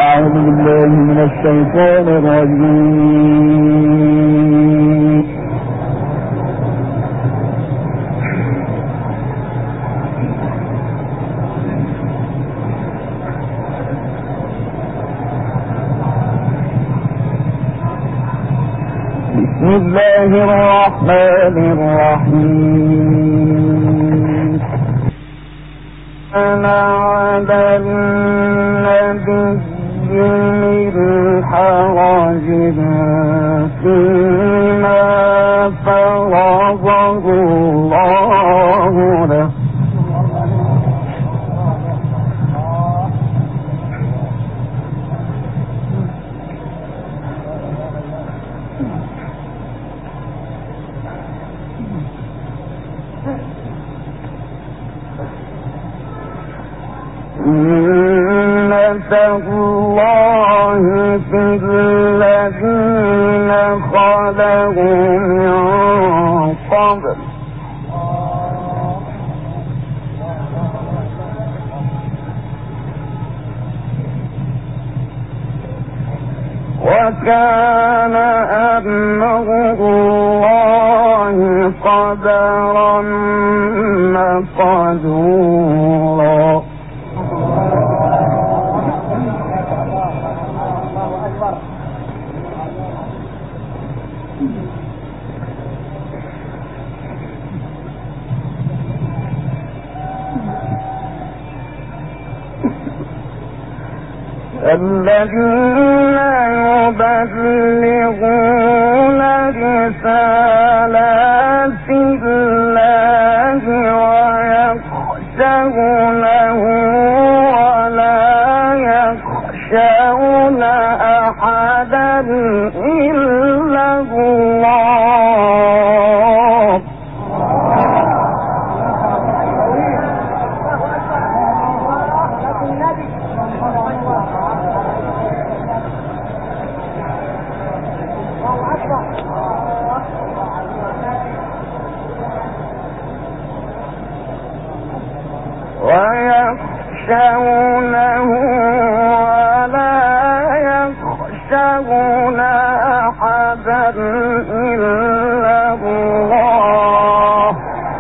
أعوذ بالله من الشيطان الرجيم. بسم الله الرحمن الرحيم. أنا على النبي من حرج فيما فرضه الله له. سنة الله في الذين خلوا من قبل وكان أمر الله قدرا مقدورا. الذين يبلغون رسالات الله ويخشونه ولا يخشون أحدا إلا الله. ويخشونه ولا يخشون أحدا إلا الله.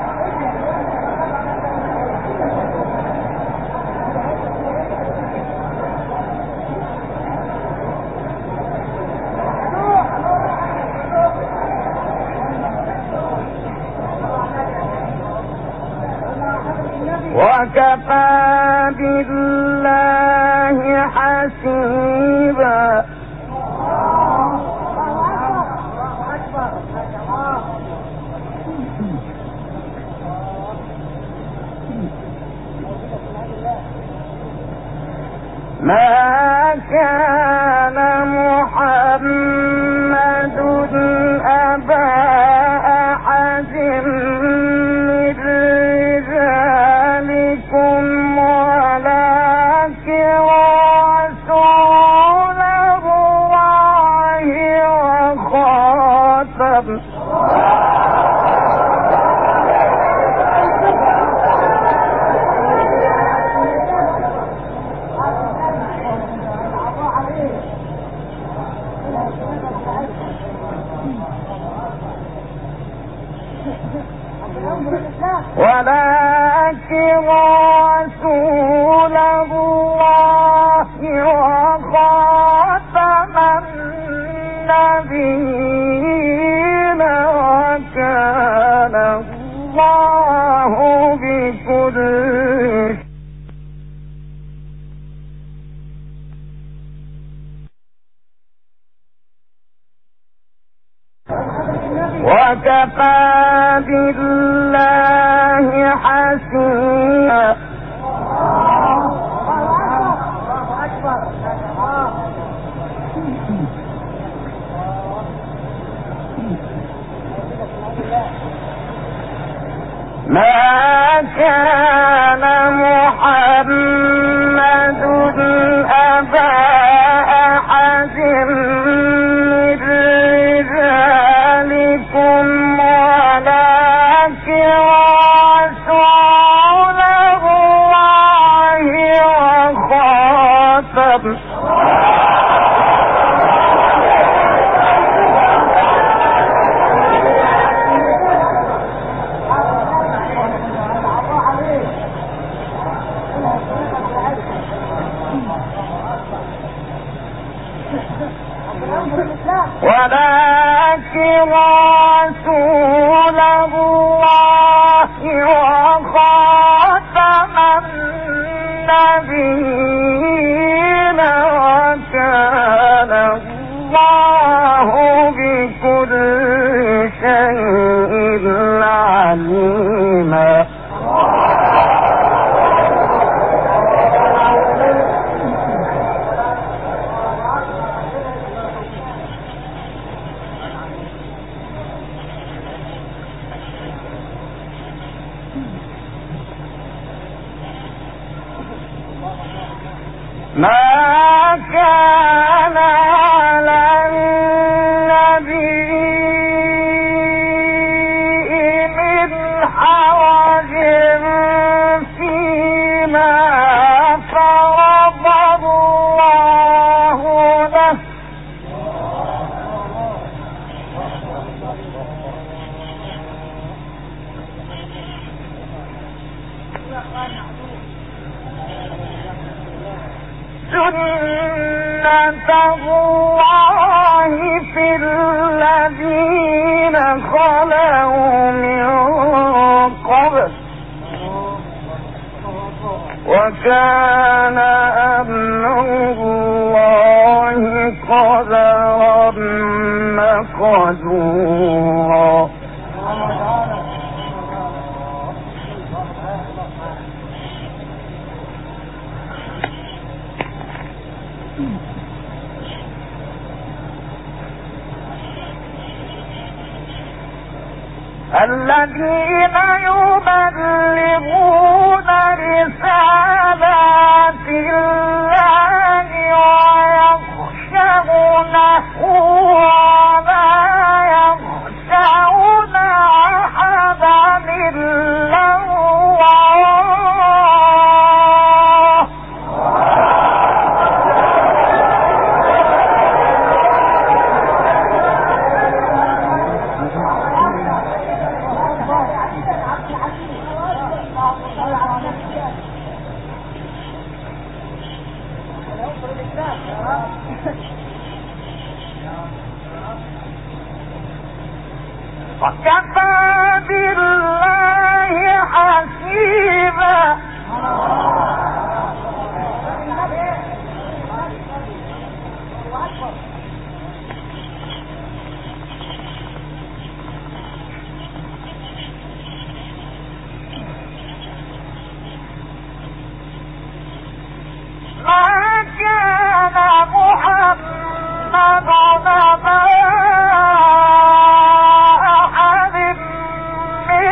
وكفى بالله حسيبا. ما كان محمد أبا أحد من رجالكم ولكن رسول الله وخاتم ولكن رسول الله وخاتم النبيين وكان الله بكل وكفى بالله حسيبا. ما كان محمد أبا أحد من رجالكم ولكن رسول الله وخاتم ولكن رسول الله وخاتم النبيين وكان الله بكل شيء عليما. ما كان على النبي من حرج فيما فرض الله له سنة الله في الذين خلوا من قبل وكان أمر الله قدرا مقدورا. الذين يبلغون رسالات الله ويخشونه ولا يخشون أحدا إلا الله. وكفى بالله حسيبا. ما كان محمد نبا أحد من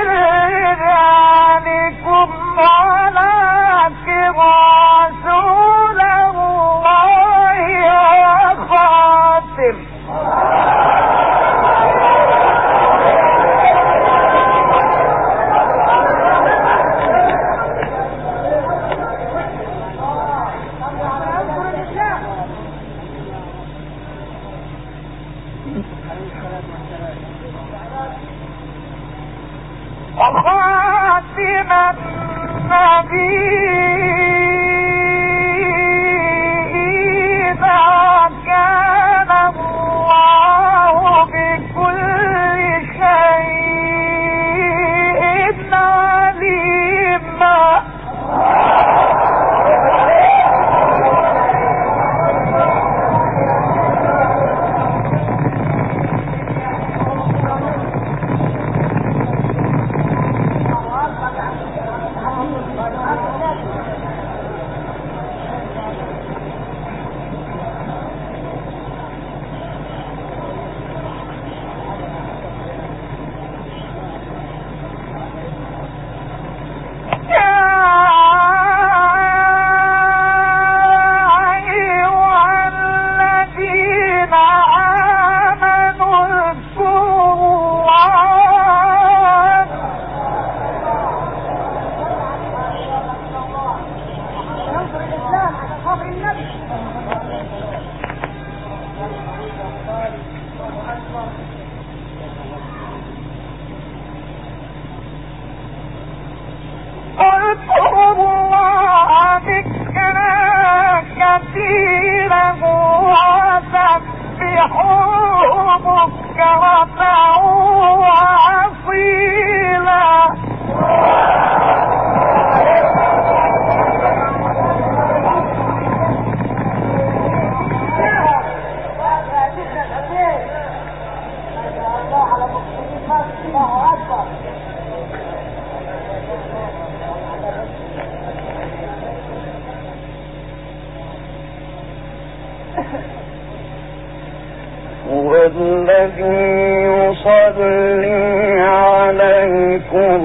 رجالكم ولكن رسول الله وخاتم النبيين وكان الله بكل شيء عليما. والذي يصلي عليكم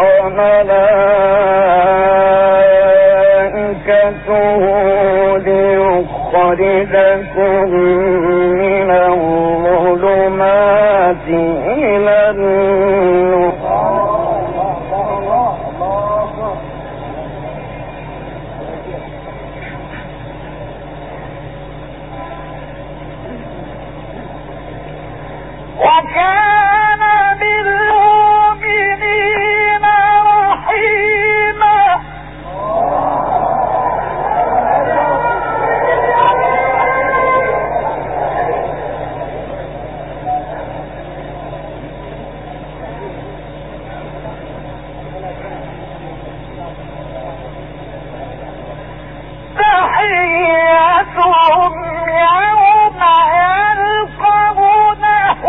وملائكته ليخرجكم من الظلمات إلى النور. وكان بالمؤمنين رحيما. تحيتهم يوم يلقونه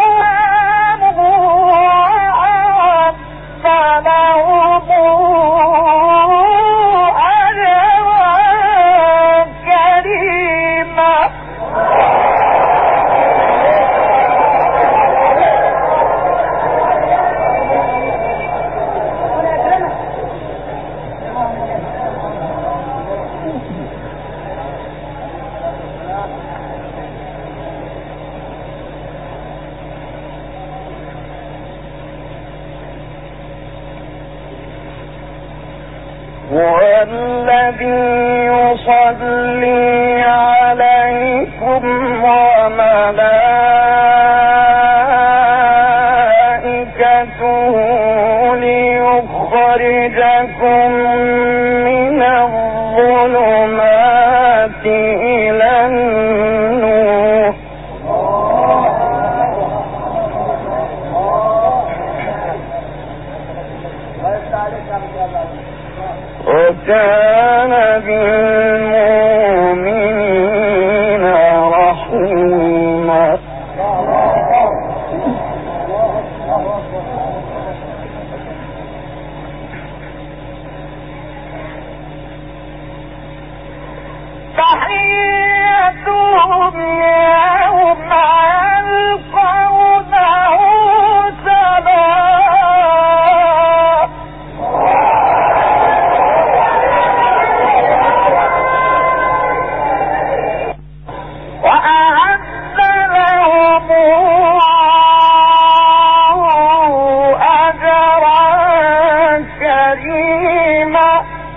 والذي يصلي عليكم وملائكته ليخرجكم من الظلمات إلى النور. وكان بالمؤمنين رحيما. تحيتهم يوم يلقونه سلام. وأعد لهم أجرا كريما.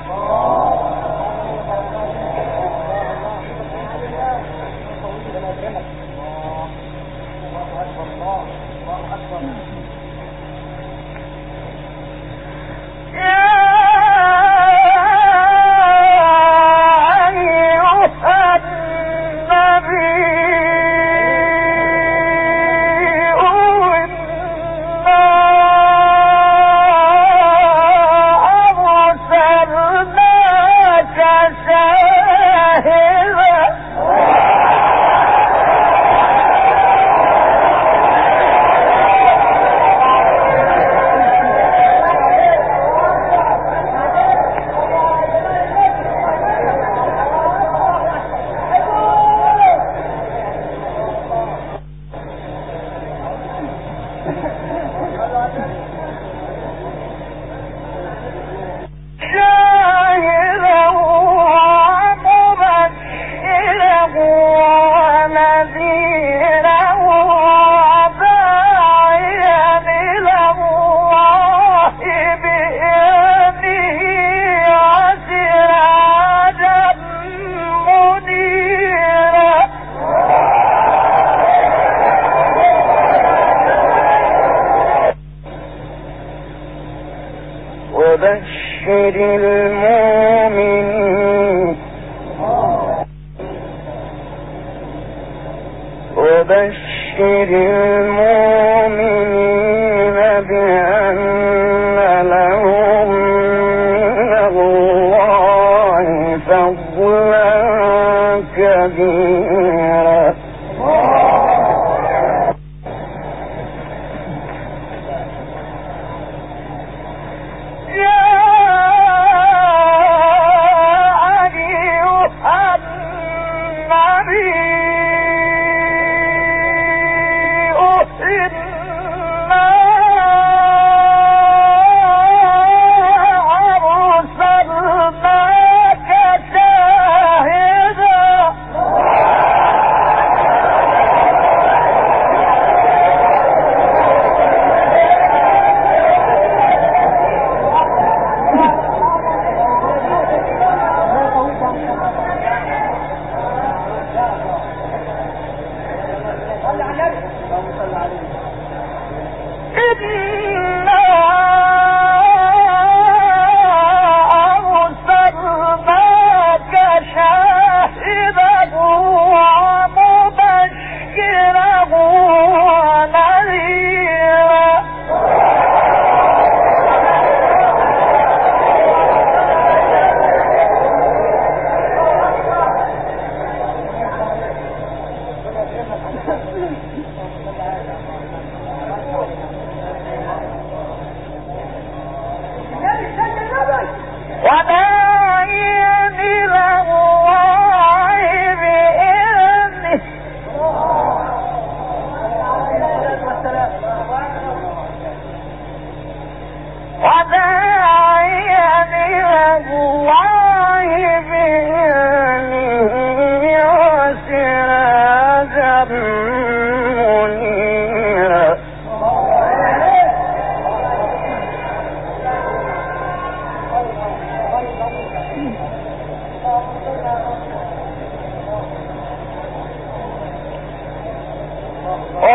وبشر المؤمنين بأن لهم من الله فضلا كبيرا. أيها النبي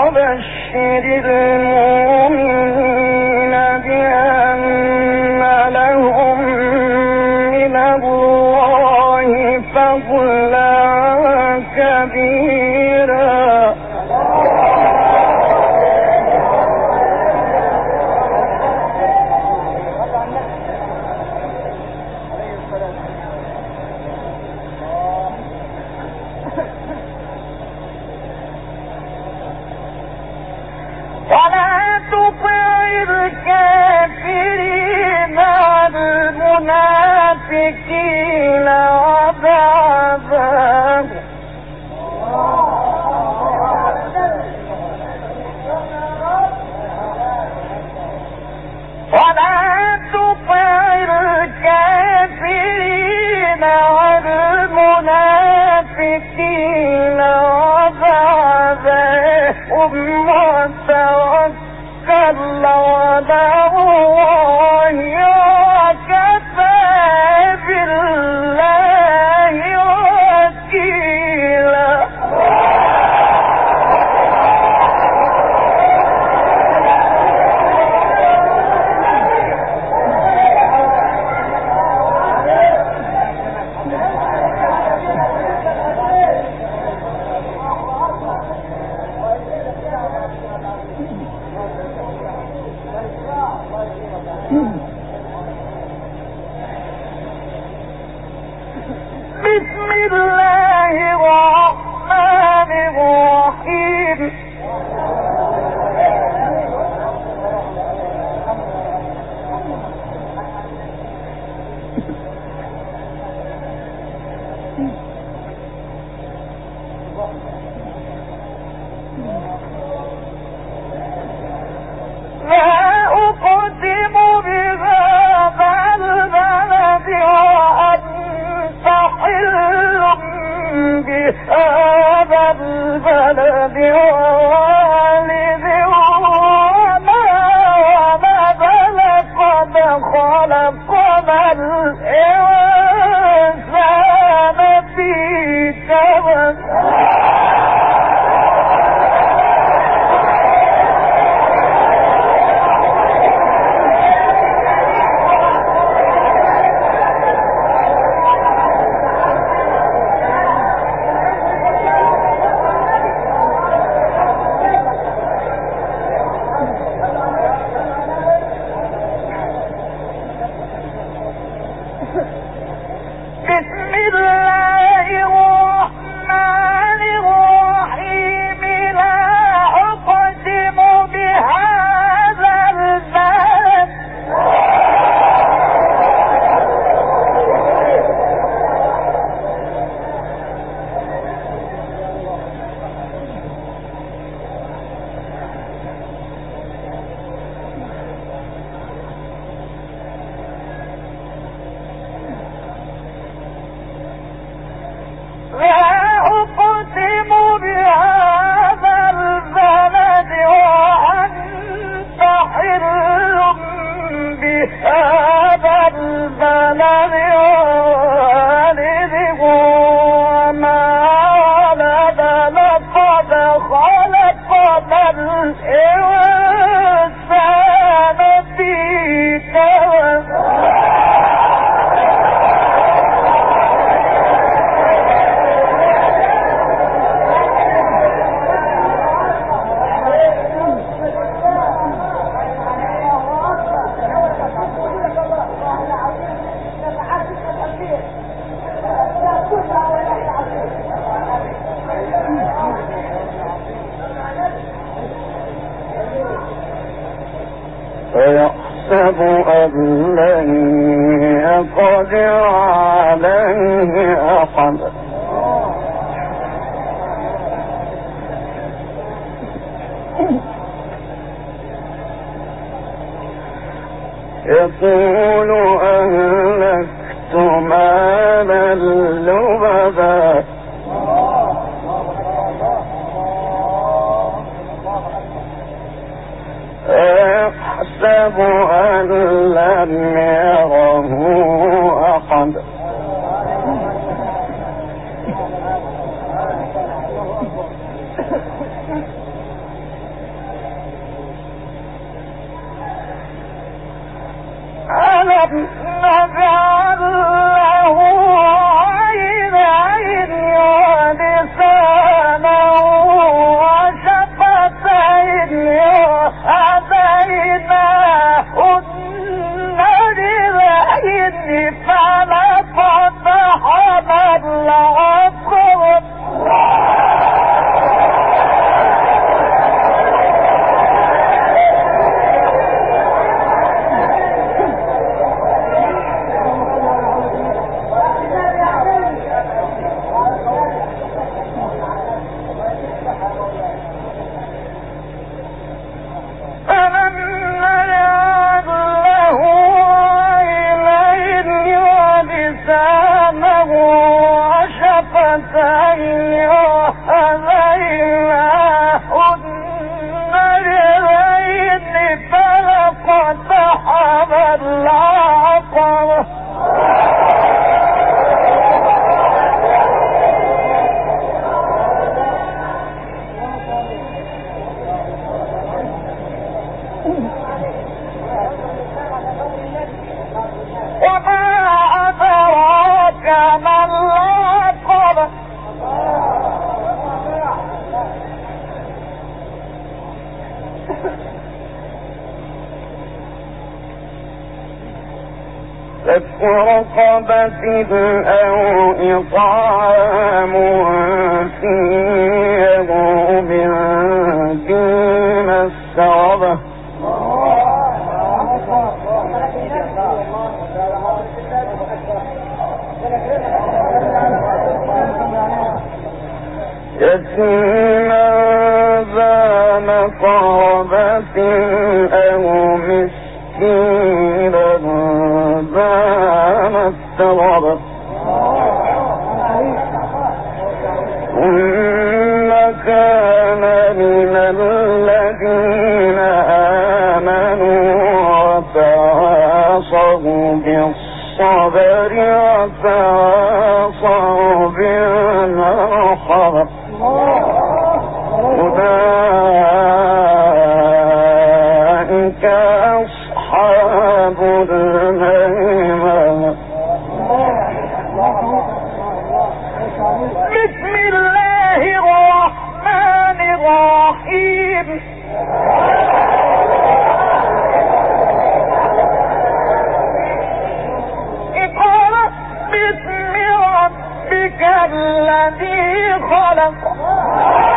وبشر المؤمنين بأن لهم من الله فضلا كبيرا. ولا تطع الكافرين والمنافقين وبعضهم ولا تطع الكافرين والمنافقين وبعضهم وتوكل على الله وكفى بالله وكيلا. بسم الله الرحمن الرحيم. لا أقسم بهذا البلد وأنت حل بهذا البلد ووالد وما ولد لقد خلقنا الإنسان في كبد. بسم الله الرحمن الرحيم. لا أقسم بهذا البلد وأنت حل بهذا البلد ووالد وما ولد لقد خلقنا الإنسان في كبد. فيحسب أن لن يقدر عليه أحد يقول أهلكت مالا لبدا يحسب أن لم يره أحد فك رقبة أو إطعام في يوم ذي مسغبة يتيما ذا مقربة أو مسكينا ذا متربة ثم كان من الذين آمنوا وتواصوا بالصبر وتواصوا بالمرحمة أولئك أصحاب الميمنة. بسم الله الرحمن الرحيم. اقرأ باسم ربك الذي خلق